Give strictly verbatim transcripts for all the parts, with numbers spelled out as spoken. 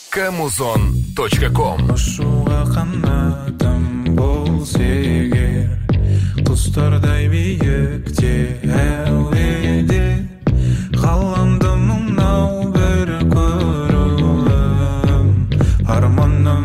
камузон точка ком. Ұшуға қанатым болса егер, құстардай биікте әуеде, қаламды мынау бір көруім арманым.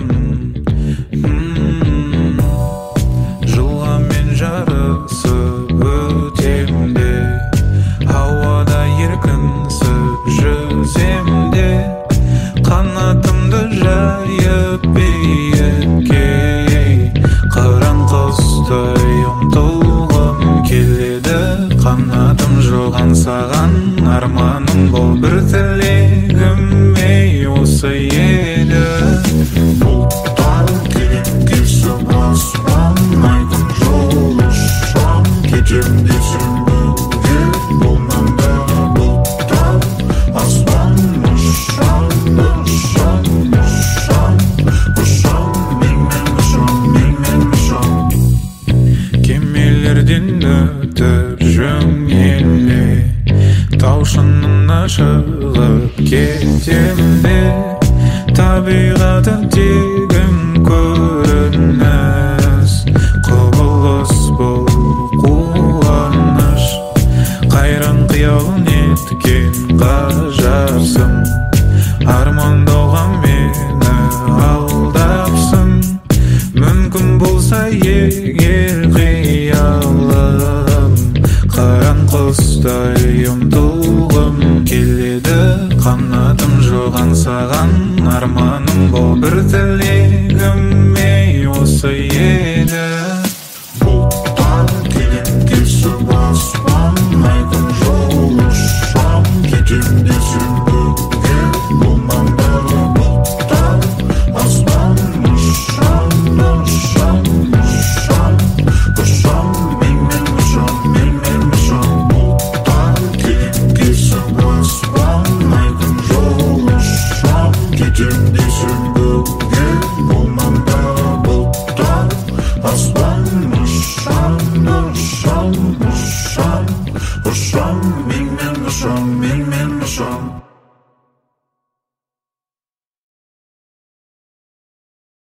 Жылға мен жарысып өтем де, ауада еркінсіп жүзем де, қанатымды жайып биікке, қыран құстай ұмтылғым келеді. Қанатым жоған саған арманым бол, бір тілегім ей осы еді. Бұлттар келем кесіп аспан, айдың жолы шам, кетем десем бүге болманда. Бұлттар аспан ұшам, ұшам, ұшам, ұшам, менмен ұшам, менмен ұшам. Кемелерден өтіп жөнеле, тау шыңына шығып кетем де, табиғаты тегін көріп